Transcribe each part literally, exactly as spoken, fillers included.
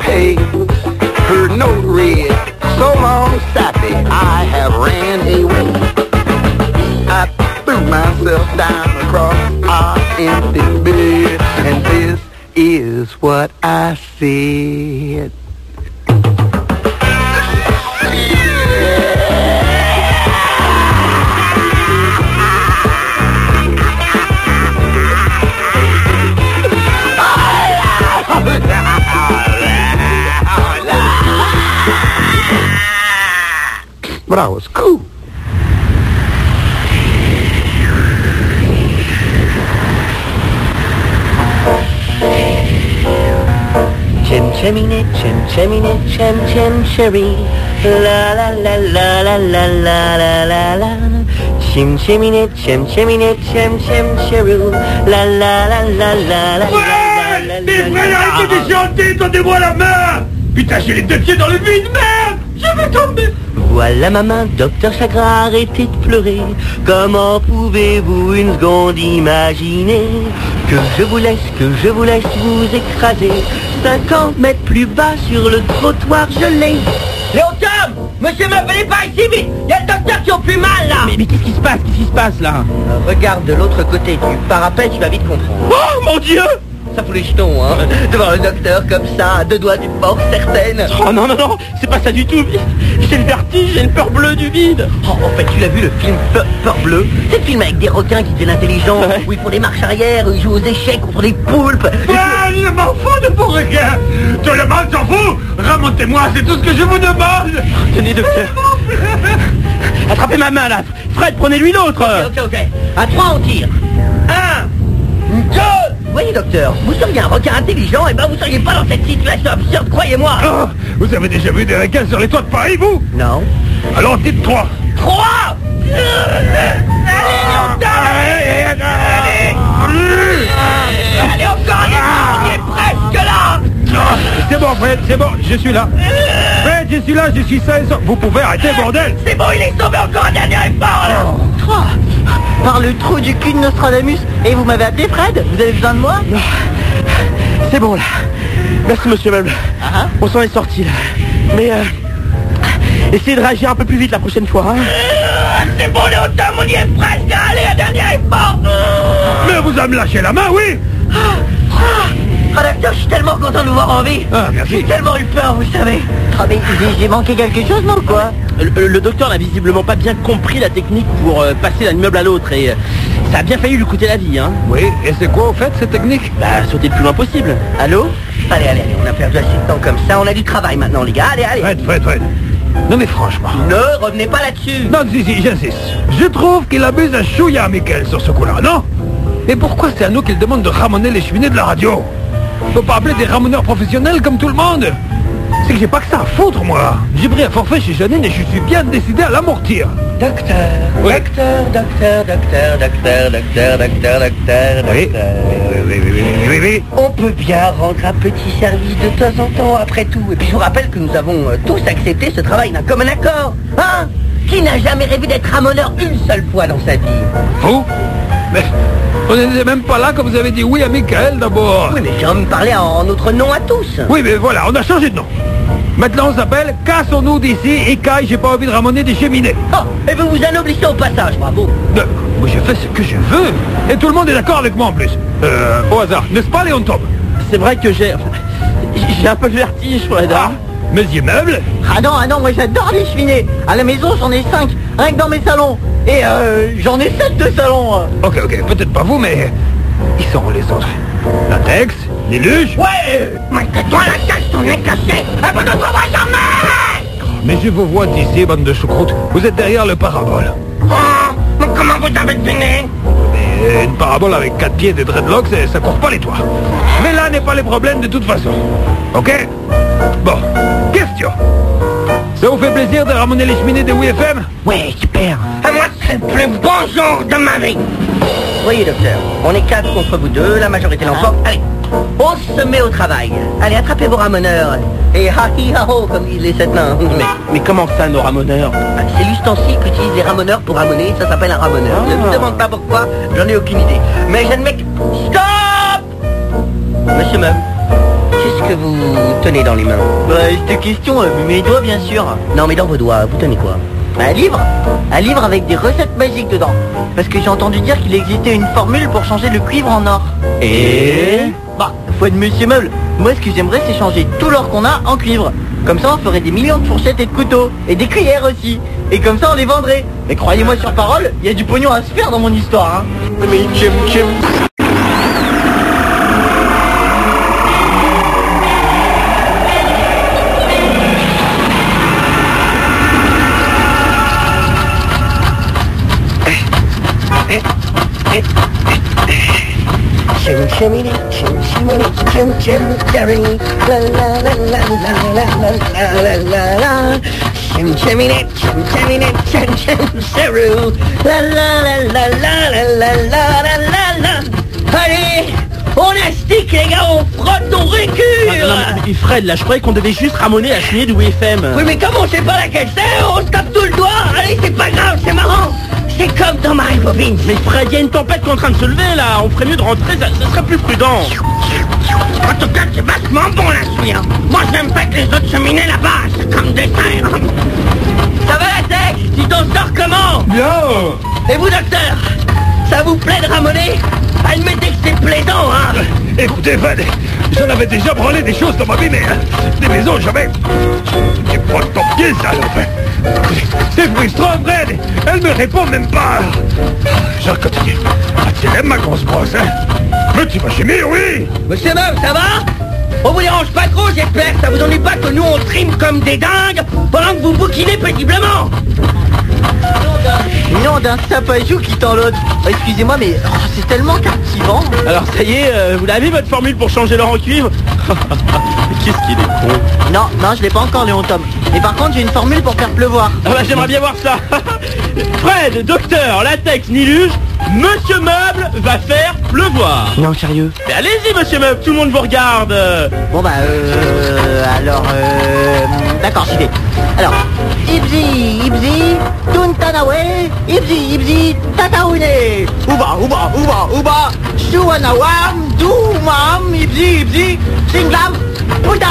pay. Her note read, so long, Sappy, I have ran away. I threw myself down across our empty bed, and this is what I said. But I was cool. Chim chimney, chim chimney, chim chim cherry. La la la la la la la la la la. Chim chimney, chim chimney, chim chim cherry. La la la la la la. Ouais, mes frères, arrêtez de chanter, tendez-moi la main. Putain, j'ai les deux pieds dans le vide, merde. Je vais tomber. Voilà ma main, docteur Chagrin, arrêtez de pleurer. Comment pouvez-vous une seconde imaginer que je vous laisse, que je vous laisse vous écraser cinquante mètres plus bas sur le trottoir gelé. Léon Tom, monsieur m'appelez pas ici, vite. Il y a le docteur qui a plus mal là. Mais, mais qu'est-ce qui se passe, qu'est-ce qui se passe là? euh, Regarde de l'autre côté du parapet, tu vas vite comprendre. Oh mon Dieu! Ça fout les jetons, hein, devant le docteur comme ça, à deux doigts d'une mort certaine. Oh non, non, non, c'est pas ça du tout. J'ai le vertige, j'ai une peur bleue du vide. Oh, en fait, tu l'as vu le film Peur, Peur Bleue? C'est le film avec des requins qui deviennent intelligents, ouais. Où ils font des marches arrière, où ils jouent aux échecs contre des poulpes. Ah, je m'en fous de vos requins. Tout le monde s'en fout. Remontez-moi, c'est tout ce que je vous demande. Tenez, docteur. Attrapez ma main là. Fred, prenez-lui l'autre. Ok, ok, ok. À trois, on tire. Un, deux. Vous voyez, docteur, vous seriez un requin intelligent, et ben vous seriez pas dans cette situation absurde, croyez-moi. Oh, vous avez déjà vu des requins sur les toits de Paris, vous? Non. Alors dites trois. Trois. Allez, allez, allez, encore, on est presque là. C'est bon, Fred, c'est bon, je suis là. Fred, je suis là, je suis sain et sauf. Vous pouvez arrêter, bordel. C'est bon, il est sauvé, encore un dernier effort, là. Trois. Par le trou du cul de Nostradamus. Et vous m'avez appelé Fred? Vous avez besoin de moi? Non. C'est bon là. Merci monsieur Meuble. Uh-huh. On s'en est sorti là. Mais euh, essayez de réagir un peu plus vite la prochaine fois. Hein. Euh, c'est bon, Léon Tom, on y est presque. Allez, un dernier effort. Mais vous allez me lâcher la main, oui. Ah, ah. Oh, docteur, je suis tellement content de vous voir en vie. Ah, merci. J'ai tellement eu peur, vous savez. Ah, mais j'ai- j'ai manqué quelque chose, non, quoi? Le, le docteur n'a visiblement pas bien compris la technique pour euh, passer d'un immeuble à l'autre et euh, ça a bien failli lui coûter la vie. Hein. Oui, et c'est quoi, au fait, cette technique? Bah, sauter le plus loin possible. Allô? Allez, allez, allez, on a perdu assez de temps comme ça. On a du travail maintenant, les gars. Allez, allez. Fred, Fred, Fred. Non mais franchement. Ne revenez pas là-dessus. Non, si, si, j'insiste. Je trouve qu'il abuse un chouïa, Michael, sur ce coup-là, non? Et pourquoi c'est à nous qu'il demande de ramoner les cheminées de la radio? Faut pas appeler des ramoneurs professionnels comme tout le monde. C'est que j'ai pas que ça à foutre, moi. J'ai pris un forfait chez Janine et je suis bien décidé à l'amortir. Docteur, Oui. docteur, docteur, docteur, docteur, docteur, docteur, docteur, Oui. docteur. Oui, oui, oui, oui, oui, oui. On peut bien rendre un petit service de temps en temps, après tout. Et puis je vous rappelle que nous avons euh, tous accepté ce travail d'un commun accord. Hein? Qui n'a jamais rêvé d'être ramoneur une seule fois dans sa vie? Vous? Mais on n'était même pas là quand vous avez dit oui à Michael d'abord. Oui, mais j'ai envie de parler en notre nom à tous. Oui, mais voilà, on a changé de nom. Maintenant on s'appelle Cassons-nous d'ici et Kai, j'ai pas envie de ramoner des cheminées. Oh, et vous vous anoblissez au passage, bravo. De... Moi je fais ce que je veux. Et tout le monde est d'accord avec moi en plus. Euh, au hasard, n'est-ce pas Léon Tom? C'est vrai que j'ai... J'ai un peu le vertige, Fred. Ah, Monsieur Meuble? Ah non, ah non, moi j'adore les cheminées. À la maison j'en ai cinq, rien que dans mes salons. Et euh, j'en ai sept de salons. Ok, ok, peut-être pas vous, mais... Ils sont où les autres? Latex? Niluche? Ouais. Toi la tête, ton nez cassé. Et vous ne trouverez jamais. Mais je vous vois d'ici, bande de choucroute. Vous êtes derrière le parabole. Oh, mais comment vous avez deviné? Mais une parabole avec quatre pieds et des dreadlocks, ça, ça court pas les toits. Mais là n'est pas les problèmes de toute façon. Ok? Bon, question. Ça vous fait plaisir de ramener les cheminées de W F M? Ouais, super. À moi, c'est le plus bon jour de ma vie. Voyez, docteur, on est quatre contre vous deux, la majorité l'emporte. Allez, on se met au travail. Allez, attrapez vos ramoneurs. Et ha hi ha ho, comme disent les sept nains. Mais, mais comment ça, nos ramoneurs? C'est l'ustensile qu'utilisent les ramoneurs pour ramoner, ça s'appelle un ramoneur. Ah. Ne me demande pas pourquoi, j'en ai aucune idée. Mais j'admets que... Stop! Monsieur Meum, qu'est-ce que vous tenez dans les mains? Bah, cette question, euh, mes doigts, bien sûr. Non, mais dans vos doigts, vous tenez quoi? Bah, un livre. Un livre avec des recettes magiques dedans. Parce que j'ai entendu dire qu'il existait une formule pour changer le cuivre en or. Et Bah, foi de Monsieur Meuble, moi ce que j'aimerais c'est changer tout l'or qu'on a en cuivre. Comme ça on ferait des millions de fourchettes et de couteaux. Et des cuillères aussi. Et comme ça on les vendrait. Mais croyez-moi sur parole, il y a du pognon à se faire dans mon histoire, hein. Me chim chim. Chim chimney, chim chimney, chim chim cherry, la la la la la la la la la la. Chim chimney, chim chimney, chim chim cherry, la la la la la la la la la la. Allez, on astique les gars, on frotte, on récure. Ah, non, non, mais Fred, là je croyais qu'on devait juste ramoner la cheminée du W F M. Oui, mais comme on sait pas laquelle c'est, on se tape tout le doigt. Allez, c'est pas grave, c'est marrant. C'est comme dans Mary Poppins. Mais Fred, il y a une tempête qui est en train de se lever là, on ferait mieux de rentrer, ça, ça serait plus prudent. En tout cas, c'est vachement bon la souille. Moi, j'aime pas que les autres cheminées là-bas, c'est comme des terres. Ça va la tech? Tu t'en sors comment? Bien. Et vous, docteur? Ça vous plaît de ramoner? Admettez que c'est plaisant, hein? Écoutez, Fred, j'en avais déjà branlé des choses dans ma vie, mais euh, des maisons, jamais. Tu prends ton pied, ça, enfin. C'est frustrant, Fred. Elle me répond même pas. Je continue. Ah, tu aimes ma grosse brosse, hein? Mais tu m'as chimé, oui. Monsieur Meuf, ça va? On vous dérange pas trop, j'espère. Ça vous ennuie pas que nous on trime comme des dingues pendant que vous bouquinez péniblement? Non, d'un sapajou qui tend l'autre. Oh, excusez-moi, mais oh, c'est tellement captivant. Alors ça y est, euh, vous l'avez votre formule pour changer l'or en cuivre? Qu'est-ce qu'il est con. Non, non, je l'ai pas encore, Léon Tom. Mais par contre, j'ai une formule pour faire pleuvoir. Ah bah j'aimerais bien voir ça. Fred, docteur, latex, niluge, Monsieur Meuble va faire pleuvoir. Non, sérieux? Mais allez-y, Monsieur Meuble, tout le monde vous regarde. Bon bah, euh... alors, euh... d'accord, j'y vais. Alors, Ibzi, Ibzi, Tuntanawe, Ibzi, Ibzi, Tataoune, Ouba, Ouba, Ouba, Ouba, Chouanawam, Doumam, Ibzi, Ibzi, Singlam, Pouda.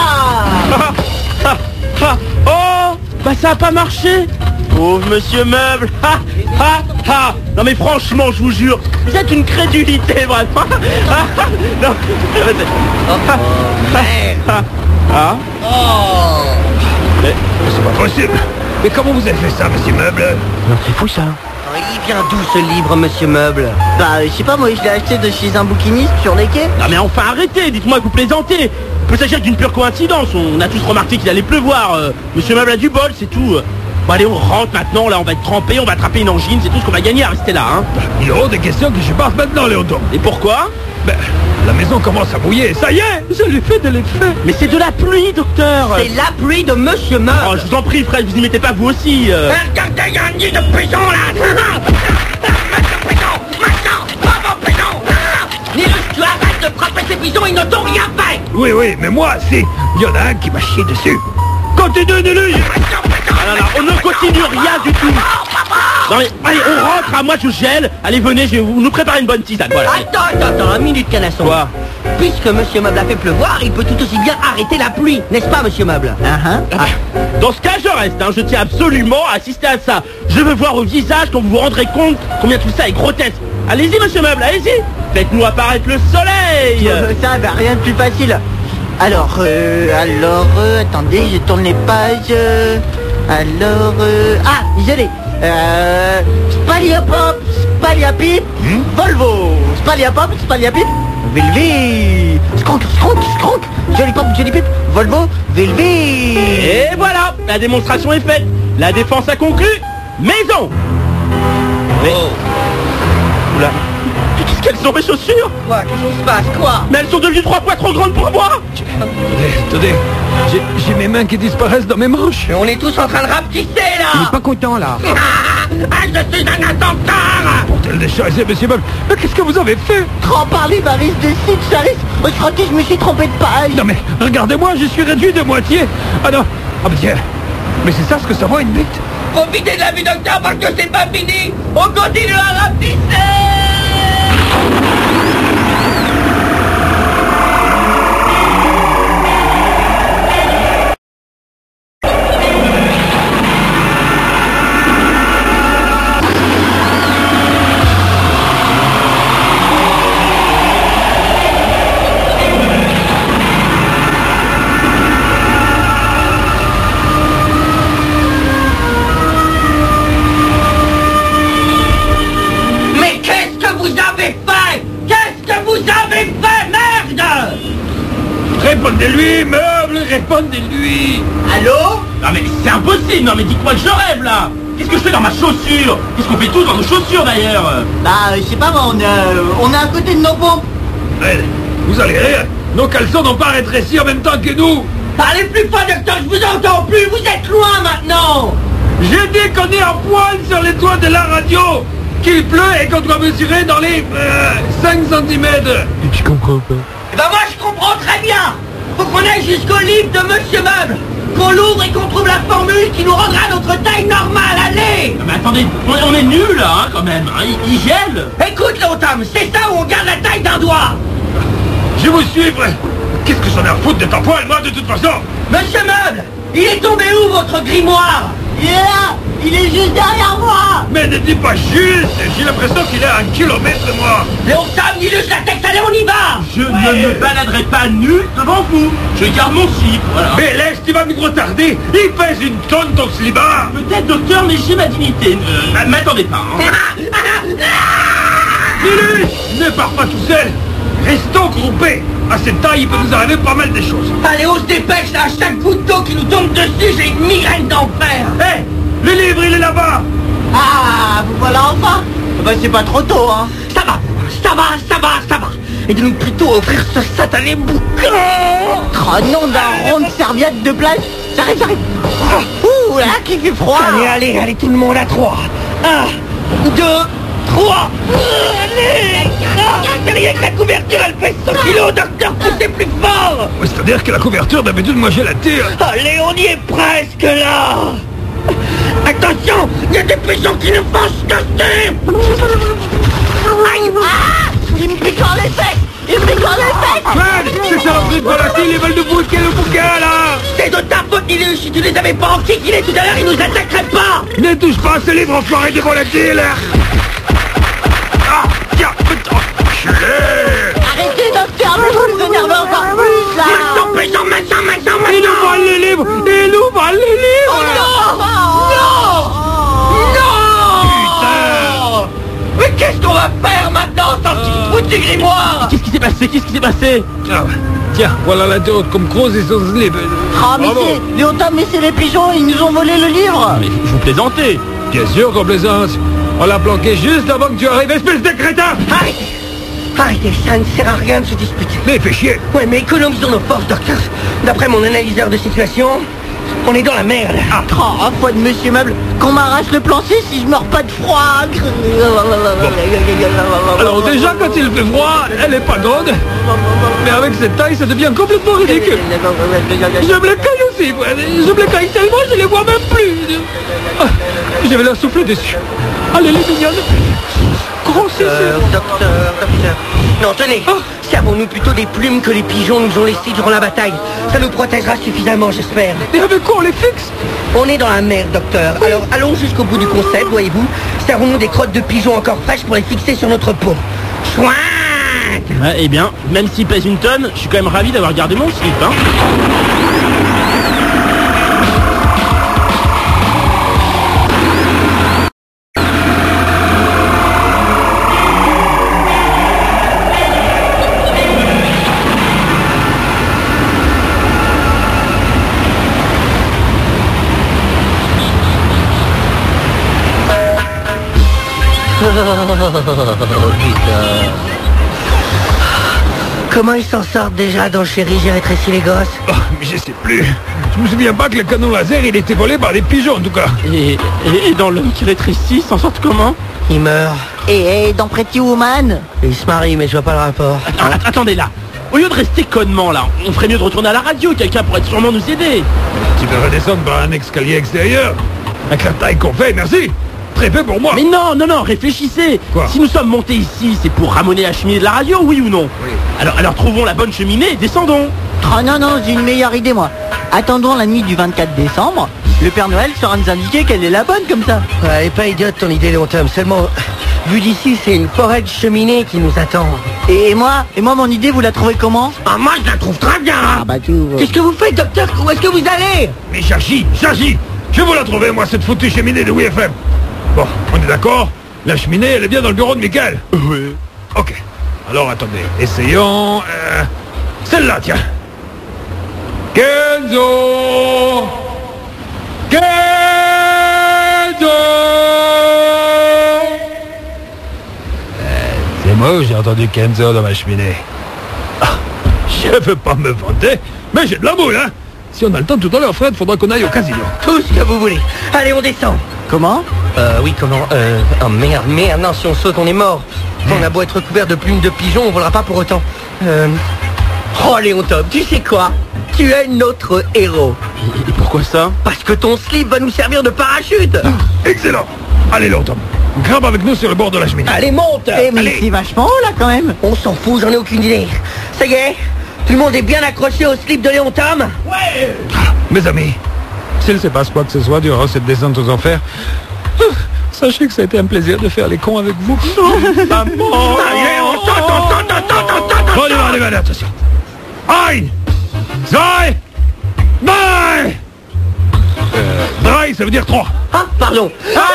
Oh, bah ça a pas marché. Pauvre Monsieur Meuble. Ha, ha, ha. Non mais franchement, je vous jure, vous êtes une crédulité, vraiment. Non. Ah. Oh! Mais c'est pas possible. Mais comment vous avez fait ça, Monsieur Meuble? Non, c'est fou ça. Il vient d'où ce livre, Monsieur Meuble? Bah, je sais pas, moi, je l'ai acheté de chez un bouquiniste sur les quais. Non mais enfin, arrêtez, dites-moi que vous plaisantez. Il peut s'agir d'une pure coïncidence, on a tous remarqué qu'il allait pleuvoir. Euh, Monsieur Meuble a du bol, c'est tout. Bon allez, on rentre maintenant, là on va être trempé, on va attraper une angine, c'est tout ce qu'on va gagner à rester là, hein. Il est hors des questions que je parte maintenant, Léonton. Et pourquoi? Ben, la maison commence à mouiller, ça y est, je l'ai fait de l'effet. Mais c'est de la pluie, docteur. C'est la pluie de Monsieur Meuble. Oh, je vous en prie, Fred, vous y mettez pas vous aussi. Euh... Regardez, il y a un nid de pigeon là. Monsieur Pigeon, maintenant, bravo Pigeon. Nilus, tu arrêtes de frapper ces pigeons, ils ne t'ont rien fait. Oui, oui, mais moi, si, il y en a un qui m'a chié dessus. Continue, Nilus. Ah, non, non, on ne continue rien du tout. Non mais, allez, on rentre, à moi je gèle. Allez, venez, je vais vous nous préparer une bonne tisane, voilà. Attends, attends, attends, un minute, canasson. Quoi? Puisque Monsieur Meuble a fait pleuvoir, il peut tout aussi bien arrêter la pluie, n'est-ce pas, Monsieur Meuble? Uh-huh. Ah. Dans ce cas, je reste, hein. Je tiens absolument à assister à ça. Je veux voir au visage quand vous vous rendrez compte combien tout ça est grotesque. Allez-y, Monsieur Meuble, allez-y. Faites-nous apparaître le soleil. euh, Ça, bah, rien de plus facile. Alors, euh, alors, euh, attendez, je tourne les pages. Euh, alors, euh, ah, je l'ai. Euh, Spaliapop, Spaliapip, hmm? Volvo. Spaliapop, Spaliapip, Vilvi. Skronk, skronk, skronk. Joli pop, joli pip, Volvo, Vilvi. Et voilà, la démonstration est faite. La défense a conclu. Maison. Mais... Oula. Qu'est-ce qu'elles sont mes chaussures? Quoi? Qu'est-ce qui se passe? Quoi? Mais elles sont devenues trois fois trop grandes pour moi. Attendez, attendez, j'ai, j'ai mes mains qui disparaissent dans mes manches. Mais on est tous en train de rapetisser là. Il est pas content là. Ah, je suis un attentat. Pour-t-elle des choses, Monsieur Meuble, mais qu'est-ce que vous avez fait? Trop parler, Baris de Six, Charis. Je crois que je me suis trompé de page. Non mais, regardez-moi, je suis réduit de moitié. Ah non, ah mais tiens, mais c'est ça ce que ça vaut une bite? Profitez de la vue, docteur, parce que c'est pas fini. On continue à rapetisser. Répondez-lui, meuble, répondez-lui. Allô? Non mais c'est impossible, non mais dites-moi que je rêve là. Qu'est-ce que je fais dans ma chaussure? Qu'est-ce qu'on fait tous dans nos chaussures d'ailleurs? Bah, je sais pas, on est, on est à côté de nos pompes. Ouais, vous allez rire. Nos caleçons n'ont pas rétréci en même temps que nous. Parlez plus fort, docteur, je vous entends plus, vous êtes loin maintenant. J'ai dit qu'on est à poil sur les toits de la radio, qu'il pleut et qu'on doit mesurer dans les euh, cinq centimètres. Je comprends pas. Eh ben moi je comprends très bien. Faut qu'on aille jusqu'au livre de Monsieur Meuble, qu'on l'ouvre et qu'on trouve la formule qui nous rendra notre taille normale, allez. Non mais attendez, on, on est nuls là hein, quand même, hein, il, il gèle. Écoute Léotam, c'est ça où on garde la taille d'un doigt. Je vous suivrai. Qu'est-ce que j'en ai à foutre de ta poil, moi, de toute façon? Monsieur Meuble, il est tombé où votre grimoire? Il est là. Il est juste derrière moi. Mais ne dis pas juste. J'ai l'impression qu'il est à un kilomètre de moi. Léotam, dis-le, je la texte, allez, on y va. Je ouais. ne me baladerai pas nu devant vous. Je garde mon slip, voilà. Mais laisse, tu vas nous retarder. Il pèse une tonne ton slibard. Peut-être docteur, mais j'ai ma dignité. Ne m'attendez pas. Hein. Lulu, ne pars pas tout seul. Restons groupés. À cette taille, il peut nous arriver pas mal de choses. Allez, on se dépêche, là, à chaque goutte d'eau qui nous tombe dessus, j'ai une migraine d'enfer. Hé, hey, le livre, il est là-bas. Ah, vous voilà enfin. Bah, c'est pas trop tôt, hein. Ça va, ça va, ça va, ça va. Aidez-nous plutôt à offrir ce satané bouquin. Oh non, d'un rond de serviette de place. J'arrive, j'arrive. Ouh, là, qui fait froid. Allez, allez, allez, tout le monde à trois. Un, deux, trois. Allez. Rien que la couverture, elle fait cent kilos, docteur, poussez plus fort. C'est-à-dire que la couverture, d'habitude, moi, j'ai la tire. Allez, on y est presque, là. Attention, il y a des pigeons qui nous font se casser. Aïe. Ah, il me pique dans les fesses. Il me pique dans les fesses. Fred, ces saloperies de volatiles, ils veulent nous bousquer le bouquin, là. C'est de ta faute, Nilus. Si tu les avais pas enquiquinés tout à l'heure, ils nous attaqueraient pas. Ne touche pas à ce livre, enfoiré de volatiles. Ah, tiens, arrêtez, docteur, vous vous énervez encore plus, là. Maintenant, maintenant, maintenant, maintenant, maintenant. Il nous vole les livres. Il nous vole les livres. Oh non. Non. Non. Putain. Mais qu'est-ce qu'on va faire maintenant sans ce foutu grimoire? Qu'est-ce qui s'est passé? Qu'est-ce qui s'est passé? Ah, tiens, voilà la tête comme Croze et son slip. Ah, mais c'est... Léotam, mais c'est les pigeons, ils nous ont volé le livre. Mais vous plaisantez. Bien sûr qu'on plaisante. On l'a planqué juste avant que tu arrives, espèce de crétin. Arrêtez. Arrêtez, ça ne sert à rien de se disputer. Mais fais chier. Ouais, mais économisons nos forces, docteur. D'après mon analyseur de situation, on est dans la merde. Ah, oh, foi de Monsieur Meuble, qu'on m'arrache le plancher si je meurs pas de froid. Bon. Alors déjà, quand il fait froid, elle est pas grande. Mais avec cette taille, ça devient complètement ridicule. Je me les caille aussi, je me les caille tellement, je les vois même plus. Ah, je vais leur souffler dessus. Allez, les mignonnes. Grossissez. Euh, docteur, docteur. Non, tenez. Oh. Servons-nous plutôt des plumes que les pigeons nous ont laissées durant la bataille. Ça nous protégera suffisamment, j'espère. Et avec quoi on les fixe? On est dans la merde, docteur. Oui. Alors, allons jusqu'au bout du concept, voyez-vous. Servons-nous des crottes de pigeons encore fraîches pour les fixer sur notre peau. Chouin. Ouais, eh bien, même s'il pèse une tonne, je suis quand même ravi d'avoir gardé mon slip, hein. Oh putain. Comment ils s'en sortent déjà dans Chéri, j'ai rétréci les gosses? Oh, mais je sais plus. Je me souviens pas que le canon laser, il était volé par des pigeons en tout cas. Et, et, et dans L'homme qui rétrécit, s'en sortent comment? Il meurt. Et, et dans Pretty Woman? Il se marie, mais je vois pas le rapport. Attends, attendez là. Au lieu de rester connement là, on ferait mieux de retourner à la radio. Quelqu'un pourrait sûrement nous aider. Tu peux redescendre par un escalier extérieur. Avec la taille qu'on fait, merci. Très peu pour moi. Mais non, non, non, réfléchissez. Quoi? Si nous sommes montés ici, c'est pour ramoner la cheminée de la radio, oui ou non? Oui. Alors, alors trouvons la bonne cheminée et descendons. Oh non, non, j'ai une meilleure idée, moi. Attendons la nuit du vingt-quatre décembre. Le Père Noël saura nous indiquer quelle est la bonne, comme ça. Ouais, elle est pas idiote, ton idée, Léotam. Seulement, vu d'ici, c'est une forêt de cheminées qui nous attend. Et moi Et moi, mon idée, vous la trouvez comment? Ah, moi, je la trouve très bien. Ah, bah, tu... Qu'est-ce que vous faites, docteur? Où est-ce que vous allez? Mais j'agis, j'agis. Je vais vous la trouver, moi, cette foutue cheminée de W F M. Bon, on est d'accord? La cheminée, elle est bien dans le bureau de Michael? Oui. Ok. Alors, attendez. Essayons... Euh, celle-là, tiens. Kenzo! Kenzo! C'est moi ou j'ai entendu Kenzo dans ma cheminée? Ah, je veux pas me vanter, mais j'ai de la boule, hein. Si on a le temps tout à l'heure, Fred, faudra qu'on aille au casino. Tout ce que vous voulez. Allez, on descend. Comment? Euh, oui, comment? Euh, oh merde, merde, non, si on saute, on est mort. On a beau être couvert de plumes de pigeons, on volera pas pour autant. Euh... Oh, Léon Tom, tu sais quoi? Tu es notre héros. Et pourquoi ça? Parce que ton slip va nous servir de parachute. Ah, excellent. Allez, Léon Tom, grimpe avec nous sur le bord de la cheminée. Allez, monte. Eh, mais Allez. c'est vachement haut, là, quand même. On s'en fout, j'en ai aucune idée. Ça y est, tout le monde est bien accroché au slip de Léon Tom? Ouais. Ah, mes amis, s'il se passe quoi que ce soit durant cette descente aux enfers, sachez que ça a été un plaisir de faire les cons avec vous. Maman. Allez, on saute, on saute, on saute, on saute, on saute. Allez, allez, allez, attention. Ein, zwei, drei. Euh, drei, ça veut dire trois. Ah, pardon.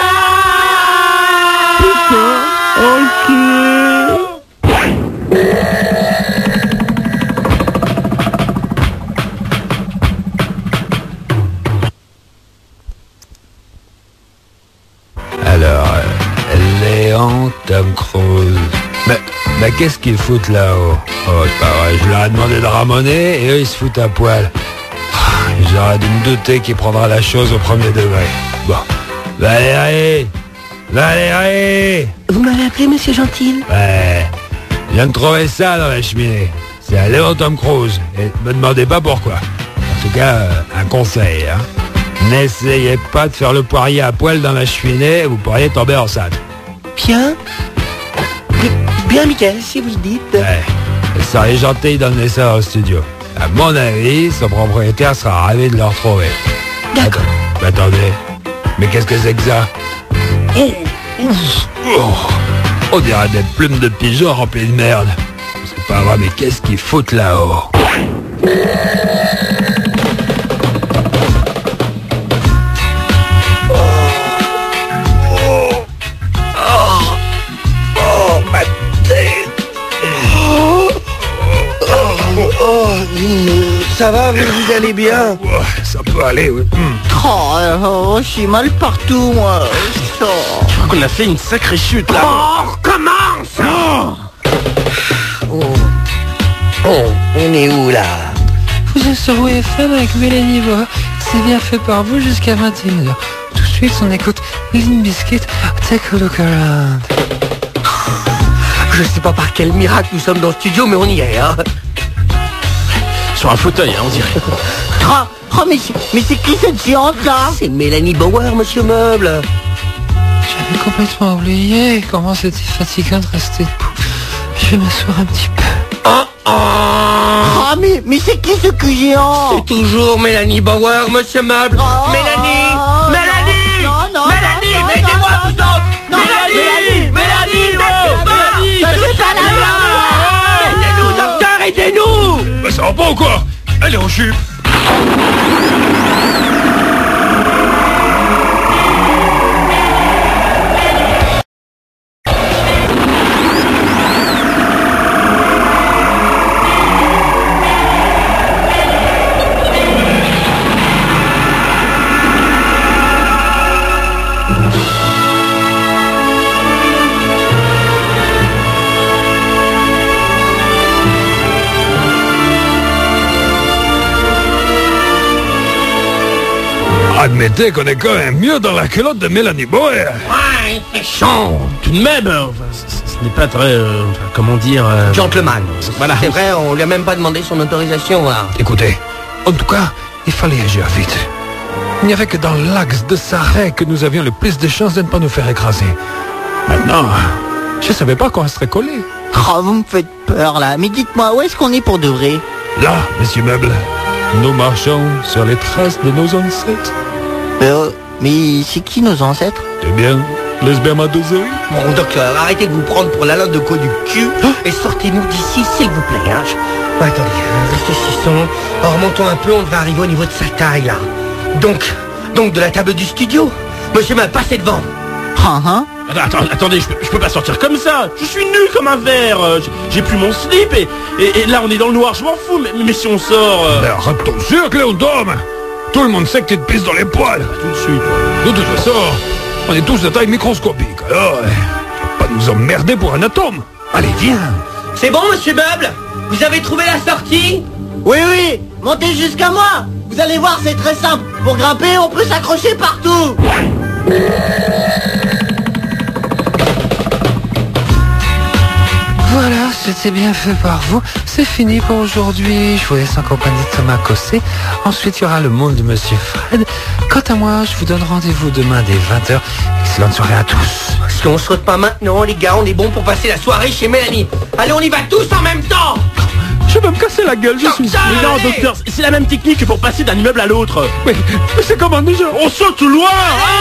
Alors, euh, Léon Tom Cruise. Mais, mais qu'est-ce qu'ils foutent là-haut? Oh, c'est pas vrai, je leur ai demandé de ramoner et eux ils se foutent à poil. J'aurais dû me douter qu'il prendra la chose au premier degré. Bon, Valérie, Valérie. Vous m'avez appelé, monsieur Gentil? Ouais, je viens de trouver ça dans la cheminée. C'est un Léon Tom Cruise. Et me demandez pas pourquoi. En tout cas, euh, un conseil, hein. N'essayez pas de faire le poirier à poil dans la cheminée, vous pourriez tomber enceinte. Bien. Bien, Michael, si vous le dites. Ouais, ça serait gentil d'emmener ça au studio. À mon avis, son propriétaire sera ravi de le retrouver. D'accord. Attends, attendez, mais qu'est-ce que c'est que ça? Oh, ouf, oh, on dirait des plumes de pigeons remplies de merde. C'est pas vrai, mais qu'est-ce qu'ils foutent là-haut? Ça va, vous, vous allez bien? Ouais, ça peut aller, oui. Hum. Oh, oh, j'ai mal partout, moi. Oh. Je crois qu'on a fait une sacrée chute là. Oh, recommence! Oh. Oh. Oh, on est où là? Vous êtes sur W F M avec Mélanie Bois. C'est bien fait par vous jusqu'à vingt et une heures. Tout de suite, on écoute Limp Bizkit, Take a Look Around. Je sais pas par quel miracle nous sommes dans le studio, mais on y est, hein. Sur un fauteuil, hein, on dirait. Oh, oh, mais c'est, mais c'est qui cette géante là? C'est Mélanie Bauer, monsieur Meuble. J'avais complètement oublié comment c'était fatigant de rester debout. Je vais m'asseoir un petit peu. Oh, oh. Oh, mais, mais c'est qui ce cul géant? C'est toujours Mélanie Bauer, monsieur Meuble. Oh, Mélanie, oh, Mélanie, non, non, Mélanie, non, non, mettez-moi non, tout non, ça. non, Mélanie, Mélanie, Mélanie, Je suis pas là. aidez-nous, docteur, aidez-nous. Bah, ça va pas ou quoi? Allez, on chute. Admettez qu'on est quand même mieux dans la culotte de Mélanie Bauer. Ouais, c'est chaud. Tout de même, euh, enfin, c- c- ce n'est pas très, euh, enfin, comment dire... euh, Gentleman. Voilà. C'est vrai, on lui a même pas demandé son autorisation, là. Écoutez, en tout cas, il fallait agir vite. Il n'y avait que dans l'axe de Sarray que nous avions le plus de chances de ne pas nous faire écraser. Maintenant, je savais pas qu'on serait collé. Oh, vous me faites peur là. Mais dites-moi, où est-ce qu'on est pour de vrai? Là, monsieur Meuble, nous marchons sur les traces de nos ancêtres. Euh, mais c'est qui nos ancêtres? Eh bien, les spermatozoïdes. Bon, docteur, arrêtez de vous prendre pour la lotte de co du cul et sortez-nous d'ici, s'il vous plaît. Hein. Je- Ouais, attendez, euh, réfléchissons. Alors, remontons un peu, on devrait arriver au niveau de sa taille, là. Donc, donc de la table du studio. Monsieur m'a passé devant. Ah, hein? Attends, attendez, je peux, je peux pas sortir comme ça. Je suis nu comme un verre. J'ai plus mon slip et, et, et là on est dans le noir, je m'en fous. Mais, mais si on sort... Euh... Mais arrête ton cirque, Léon Tom. Tout le monde sait que tu te pisses dans les poils. Tout de suite. De toute façon, on est tous de taille microscopique. Alors, pas nous emmerder pour un atome. Allez, viens. C'est bon, monsieur Meuble? Vous avez trouvé la sortie? Oui, oui, montez jusqu'à moi. Vous allez voir, c'est très simple. Pour grimper, on peut s'accrocher partout. Voilà, c'était bien fait par vous. C'est fini pour aujourd'hui. Je vous laisse en compagnie de Thomas Cossé. Ensuite, il y aura le monde de Monsieur Fred. Quant à moi, je vous donne rendez-vous demain dès vingt heures. Excellente soirée à tous. Si on saute pas maintenant, les gars, on est bon pour passer la soirée chez Mélanie. Allez, on y va tous en même temps. Je vais me casser la gueule, je non, suis... Ça, mais non, docteur, c'est la même technique que pour passer d'un immeuble à l'autre. Mais, mais c'est comment déjà? On saute tout loin.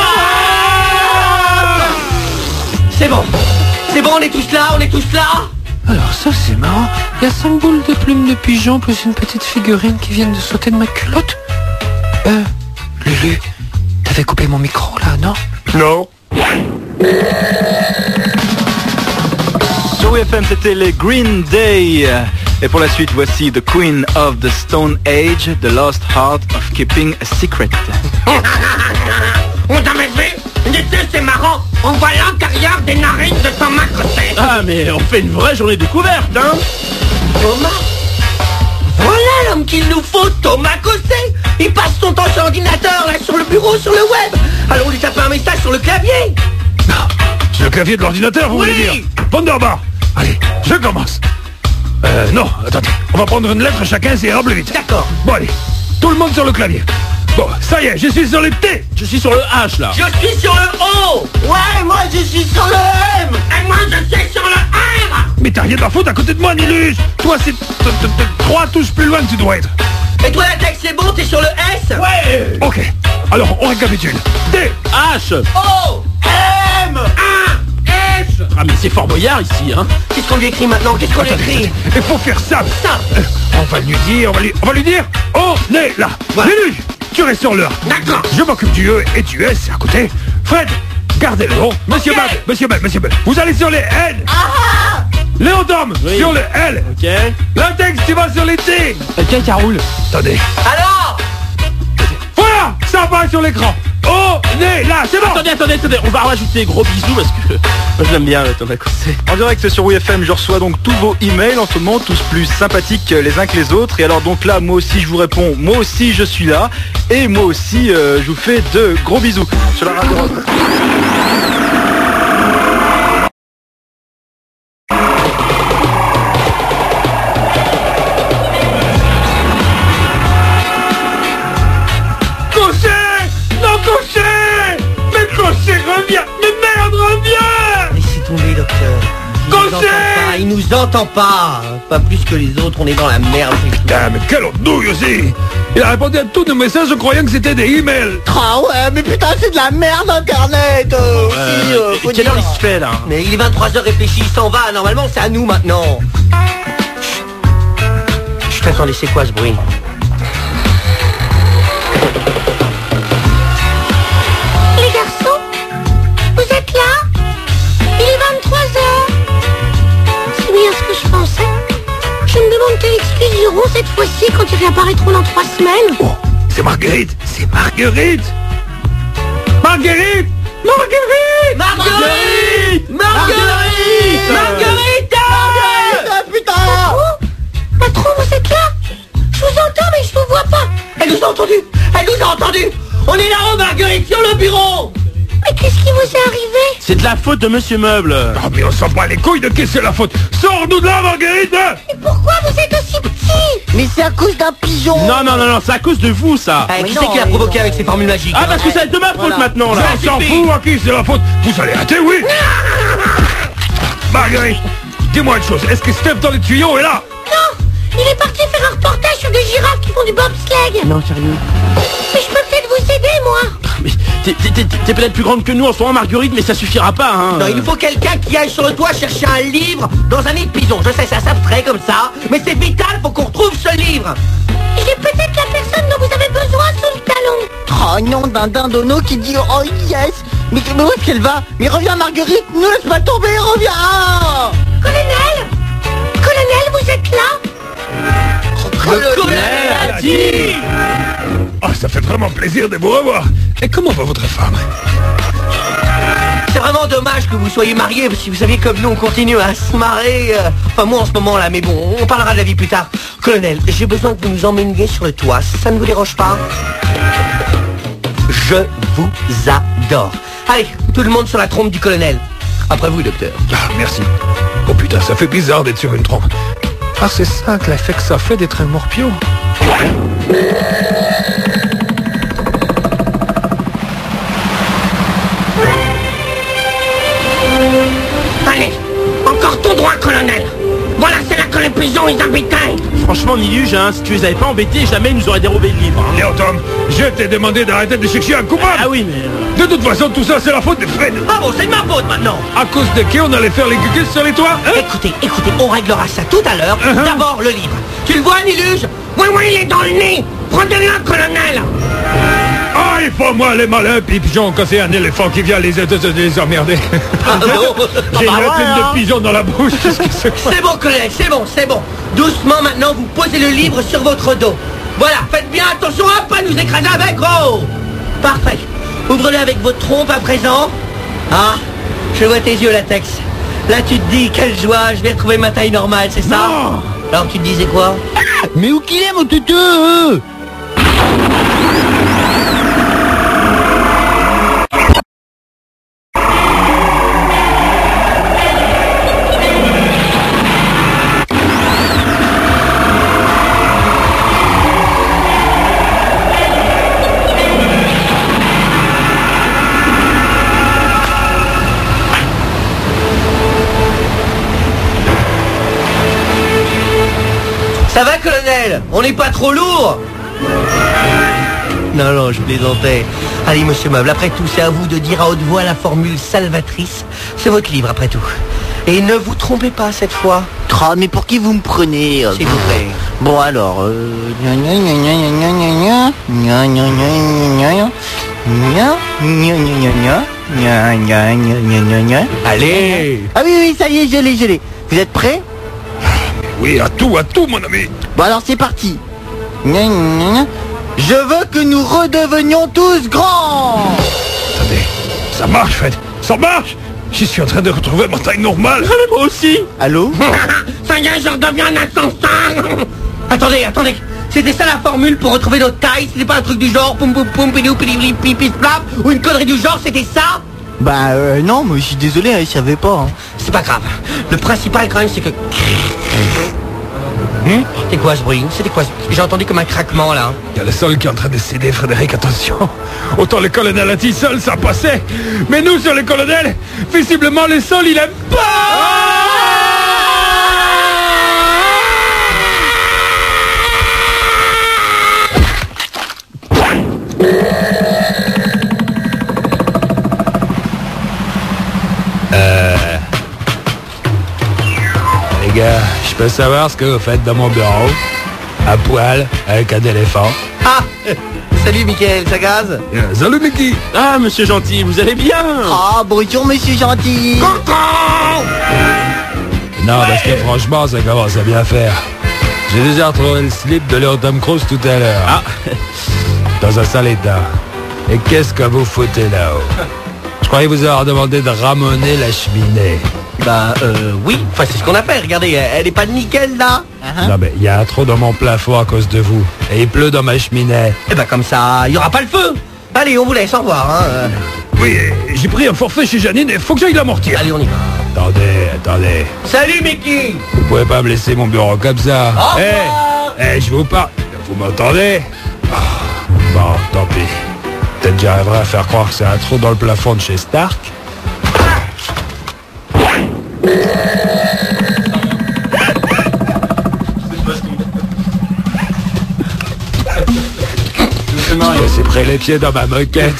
ah C'est bon. C'est bon, on est tous là, on est tous là. Alors ça c'est marrant, il y a cinq boules de plumes de pigeon plus une petite figurine qui viennent de sauter de ma culotte. Euh, Lulu, t'avais coupé mon micro là, non? Non. Sur W F M, c'était les Green Day. Et pour la suite, voici The Queen of the Stone Age, The Lost Art of Keeping a Secret. On t'avait vu? C'est marrant, on voit l'intérieur des narines de Thomas Cossé. Ah mais on fait une vraie journée découverte, hein. Thomas? Voilà l'homme qu'il nous faut, Thomas Cossé. Il passe son temps sur l'ordinateur, là, sur le bureau, sur le web. Alors on lui tape un message sur le clavier. C'est le clavier de l'ordinateur, vous oui. voulez dire? Wunderbar. Allez, je commence. Euh, non, attendez. On va prendre une lettre chacun, ça ira plus vite. D'accord. Bon, allez. Tout le monde sur le clavier. Bon, ça y est, je suis sur le T. Je suis sur le H, là. Je suis sur le O. Ouais, moi je suis sur le M. Et moi je suis sur le R. Mais t'as rien à foutre à côté de moi, Nilus. Toi, c'est trois touches plus loin que tu dois être. Et toi, la texte, c'est bon, t'es sur le S? Ouais. Ok. Alors, on récapitule. D. H. O. M. A. S. Ah mais c'est Fort Boyard ici, hein. Qu'est-ce qu'on lui écrit maintenant? Qu'est-ce qu'on lui écrit? Il faut faire ça. Ça. Euh, on va lui dire, on va lui, on va lui dire, on est là. Voilà. Nilus, tu restes sur l'heure. D'accord. Je m'occupe du E et du S à côté. Fred, gardez le O. Monsieur Ok. Bab, Monsieur Bab, Monsieur Bab. Vous allez sur les N. Ah. Léon Tom, Oui. sur le L. Ok. L'index, tu vas sur les T. Quelqu'un qui roule. Attendez. Alors? Voilà, ça apparaît sur l'écran. On est là, c'est bon. Attendez, attendez, attendez, on va rajouter gros bisous parce que moi je l'aime bien, le Thomas Cossé. En direct sur W F M, je reçois donc tous vos emails en ce moment, tous plus sympathiques les uns que les autres. Et alors donc là, moi aussi je vous réponds, moi aussi je suis là. Et moi aussi euh, je vous fais de gros bisous sur la radio. Il nous entend pas. Pas plus que les autres, on est dans la merde. Putain, mais quelle douille aussi. Il a répondu à tous nos messages en croyant que c'était des emails. Ah ouais, mais putain, c'est de la merde Internet euh, aussi, euh, faut Et quelle dire. heure il se fait là? Mais il est vingt-trois heures réfléchi, il s'en va. Normalement, c'est à nous maintenant. Chut, attendez, c'est quoi ce bruit? Les garçons, vous êtes là? Il est vingt-trois heures. C'est bien ce que je pensais. Je me demande quelle excuse ils auront cette fois-ci quand ils réapparaîtront dans trois semaines. Oh, c'est Marguerite. C'est Marguerite. Marguerite. Marguerite. Marguerite Marguerite Marguerite Marguerite Putain Oh, patron, vous êtes là? Je vous entends, mais je vous vois pas. Elle nous a entendus Elle nous a entendus On est là-haut, Marguerite, sur le bureau. Mais qu'est-ce qui vous est arrivé? C'est de la faute de Monsieur Meuble. Ah, mais on s'en bat les couilles de qui c'est la faute. Sors-nous de là, Marguerite. Et pourquoi vous êtes aussi petit? Mais c'est à cause d'un pigeon. Non, non, non, non, c'est à cause de vous ça. Eh, qui c'est qui l'a provoqué avec ses formules magiques? Ah parce que ça va être de ma faute Voilà. maintenant là. On s'en fout à qui c'est la faute. Vous allez rater, oui. Marguerite, dis-moi une chose. Est-ce que Steph dans les tuyaux est là? Non, il est parti faire un reportage sur des girafes qui font du bobsleigh. Non, sérieux. Mais je peux peut-être vous aider, moi. Mais t'es, t'es- t'es- t'es peut-être plus grande que nous en ce moment, Marguerite, mais ça suffira pas, hein. Non, il nous faut quelqu'un qui aille sur le toit chercher un livre dans un nid de pigeon. Je sais, ça s'abstrait comme ça, mais c'est vital, faut qu'on retrouve ce livre. J'ai peut-être la personne dont vous avez besoin sous le talon. Oh non, d'un dindono qui dit oh yes, Mais, mais où est-ce qu'elle va? Mais reviens Marguerite, ne laisse pas tomber, reviens. Ah Colonel Colonel, vous êtes là? Le colonel a dit. Ah, ça fait vraiment plaisir de vous revoir. Et comment va votre femme? C'est vraiment dommage que vous soyez mariés, parce que vous savez comme nous on continue à se marrer. euh, Enfin moi en ce moment là, mais bon, on parlera de la vie plus tard. Colonel, j'ai besoin que vous nous emmeniez sur le toit, ça ne vous dérange pas? Je vous adore. Allez, tout le monde sur la trompe du colonel. Après vous, docteur. Ah, merci. Oh putain, ça fait bizarre d'être sur une trompe. Ah, c'est ça que l'effet que ça fait d'être un morpion. Allez, encore tout droit, colonel. Voilà, c'est là que les pigeons, ils habitaient. Franchement, Niluge, hein, si tu les avais pas embêtés, jamais ils nous auraient dérobé le livre. Hein. Léo Tom, je t'ai demandé d'arrêter de chercher un coupable. Ah oui, mais... De toute façon, tout ça, c'est la faute de Fred. Ah bon, c'est de ma faute maintenant. À cause de qui on allait faire les gugus sur les toits, hein? Écoutez, écoutez, on réglera ça tout à l'heure. Uh-huh. D'abord, le livre. Tu le vois, Niluge? Oui, oui, il est dans le nez. Prenez-le, colonel. Ah, il faut moi les malins pigeons quand c'est un éléphant qui vient les, les, les emmerder. Ah bon? J'ai Ah bah une ouais, pleine hein. de pigeons dans la bouche. Qu'est-ce que c'est que ça? C'est bon, colonel, c'est bon, c'est bon. Doucement, maintenant, vous posez le livre sur votre dos. Voilà, faites bien attention à pas nous écraser avec, gros. Parfait. Ouvre-le avec votre trompe à présent. Ah, je vois tes yeux, latex. Là, tu te dis, quelle joie, je vais retrouver ma taille normale, c'est ça? Non. Alors, tu te disais quoi? Mais où qu'il est mon toutou? Ça va, colonel? On n'est pas trop lourd? Non, non, je plaisantais. Allez, monsieur Meuble, après tout, c'est à vous de dire à haute voix la formule salvatrice. C'est votre livre, après tout. Et ne vous trompez pas cette fois. Ah, mais pour qui vous me prenez? S'il vous plaît. Bon alors, euh... gna gna gna gna gna gna gna gna gna gna gna gna gna gna gna gna gna gna. Allez. Ah oui, oui, ça y est, je l'ai, je l'ai. Vous êtes prêts? Oui, à tout, à tout, mon ami. Bon alors c'est parti. Gna gna gna. Je veux que nous redevenions tous grands. Attendez, ça marche, Fred. Ça marche. Je suis en train de retrouver ma taille normale. Moi aussi. Allô? Ça y est, je redeviens un ascenseur. Attendez, attendez. C'était ça la formule pour retrouver notre taille? C'était pas un truc du genre poum poum poum pidou pidou pipis plap ou une connerie du genre? C'était ça? Bah euh, non, mais je suis désolé, hein, je savais pas. Hein. C'est pas grave. Le principal quand même c'est que... Hum? C'était quoi ce bruit? C'était quoi ce... J'ai entendu comme un craquement là. Il y a le sol qui est en train de céder, Frédéric, attention. Autant le colonel a dit seul, ça passait. Mais nous, sur le colonel, visiblement, le sol, il aime pas. Euh... Les gars, je peux savoir ce que vous faites dans mon bureau? À poil, avec un éléphant. Ah. Salut Mickaël, ça gaze? Euh, Salut Mickey. Ah, monsieur gentil, vous allez bien? Ah, bonjour monsieur gentil. Non, parce que franchement, ça commence à bien faire. J'ai déjà retrouvé le slip de Léo Tom Cruise tout à l'heure. Ah. Dans un sale état. Et qu'est-ce que vous foutez là-haut? Je croyais vous avoir demandé de ramoner la cheminée. Bah euh oui, enfin c'est ce qu'on a fait, regardez, elle est pas de nickel là. Non mais il y a un trou dans mon plafond à cause de vous. Et il pleut dans ma cheminée. Et bah comme ça, il y aura pas le feu. Allez, on vous laisse, au revoir. Hein. Oui, j'ai pris un forfait chez Janine et faut que j'aille l'amortir. Allez, on y va. Attendez, attendez. Salut Mickey. Vous pouvez pas me laisser mon bureau comme ça. Au Eh, revoir. eh, je vous parle. Vous m'entendez? Ah, bon, tant pis. Peut-être que j'arriverai à faire croire que c'est un trou dans le plafond de chez Stark. Je me suis pris les pieds dans ma moquette.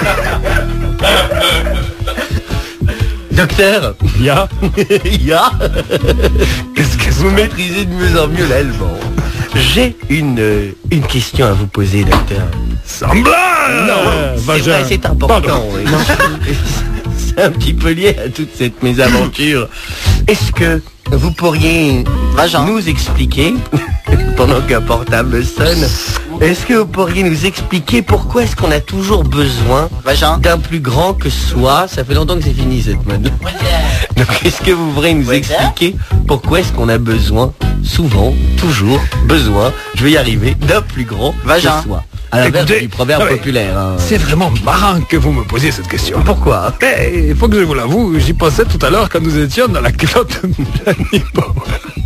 Docteur. Ya. Ya. Qu'est-ce que Vous maîtrisez de mieux en mieux l'allemand. J'ai une, euh, une question à vous poser, docteur. Semblable. Non, c'est vrai, c'est important. Oui. Non, c'est un petit peu lié à toute cette mésaventure. Est-ce que vous pourriez Vagin. nous expliquer, pendant qu'un portable sonne, est-ce que vous pourriez nous expliquer pourquoi est-ce qu'on a toujours besoin Vagin. d'un plus grand que soi? Ça fait longtemps que c'est fini cette mode. Donc est-ce que vous pourriez nous expliquer pourquoi est-ce qu'on a besoin, souvent, toujours, besoin, je vais y arriver, d'un plus grand Vagin. que soi? À l'inverse du proverbe ouais, populaire. Hein. C'est vraiment marrant que vous me posiez cette question. Pourquoi? Il faut que je vous l'avoue, j'y pensais tout à l'heure quand nous étions dans la culotte de Mélanie Bauer.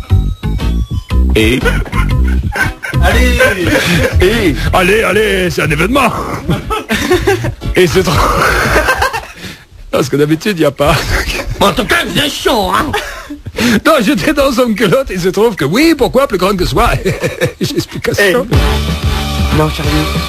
Et Allez Et Allez, allez, c'est un événement. Et c'est trop... Parce que d'habitude, il n'y a pas... En tout cas, c'est chaud, hein. Non, j'étais dans son culotte et il se trouve que oui, pourquoi plus grande que soi? J'explication. Hey. Non, sérieux.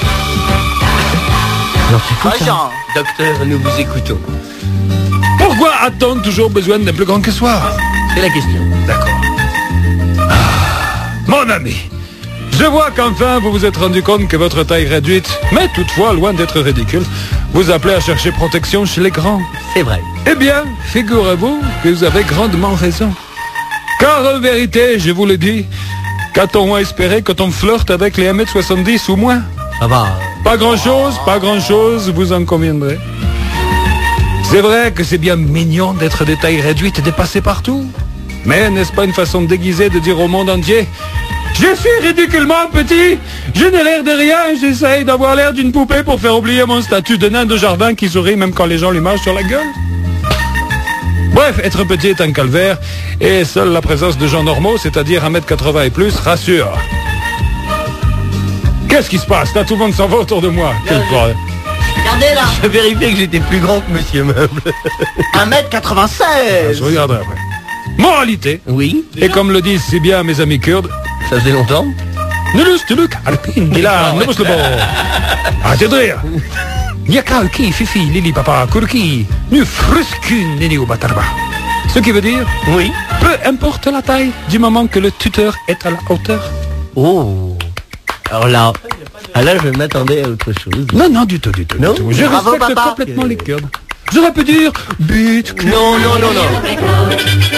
Non, c'est hein. Docteur, nous vous écoutons. Pourquoi a-t-on toujours besoin d'un plus grand que soi? C'est la question. D'accord. Ah, mon ami, je vois qu'enfin vous vous êtes rendu compte que votre taille réduite, mais toutefois loin d'être ridicule, vous appelez à chercher protection chez les grands. C'est vrai. Eh bien, figurez-vous que vous avez grandement raison. Car en vérité, je vous le dis, qu'a-t-on à espérer quand on flirte avec les un mètre soixante-dix ou moins? Ça va. Pas grand-chose, pas grand-chose, vous en conviendrez. C'est vrai que c'est bien mignon d'être des tailles réduites et dépassées partout. Mais n'est-ce pas une façon déguisée de dire au monde entier: je suis ridiculement petit, je n'ai l'air de rien, j'essaye d'avoir l'air d'une poupée pour faire oublier mon statut de nain de jardin qui sourit même quand les gens lui marchent sur la gueule? Bref, être petit est un calvaire, et seule la présence de gens normaux, c'est-à-dire un mètre quatre-vingts et plus, rassure. Qu'est-ce qui se passe? Là, tout le monde s'en va autour de moi. Quel problème. Regardez là. Je vérifiais que j'étais plus grand que Monsieur Meuble. un mètre quatre-vingt-seize. Je regarderai après. Moralité. Oui. Et comme le disent si bien mes amis kurdes, ça faisait longtemps. Nulus tuluk alpin dila nubus le bon. Arrêtez de rire. Yakalki fifi lili papa kurki nu fruskun nini ou batarba. Ce qui veut dire, oui, peu importe la taille, du moment que le tuteur est à la hauteur. Oh. Alors là, alors là je m'attendais à autre chose. Non, non, du tout, du tout. Non. Du tout. Je Bravo, respecte papa. complètement les Kurdes. J'aurais pu dire but. Non, non, non, non.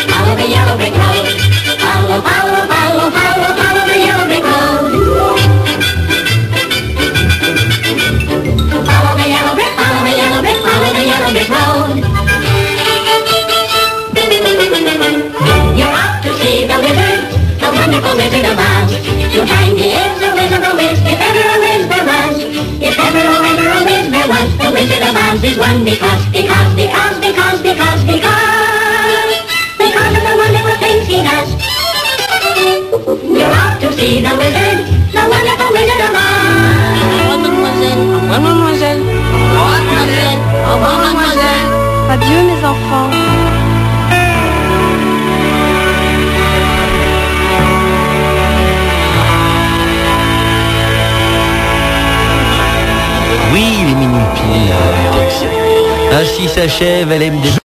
You're off to see the wizard, the wonderful Wizard of Oz. You'll find he is a wizard, a whiz, if ever a whiz there was. If ever, oh, ever a whiz there was, the Wizard of Oz is one because, because, because, because, because, because, because of the wonderful things he does. You're off to see the wizard, the wonderful Wizard of Oz. Au revoir, mademoiselle. Au revoir, mademoiselle. Au revoir, mademoiselle. Au revoir, mademoiselle. Adieu, mes enfants. Oui, les mini-piles. Ainsi s'achève L M D.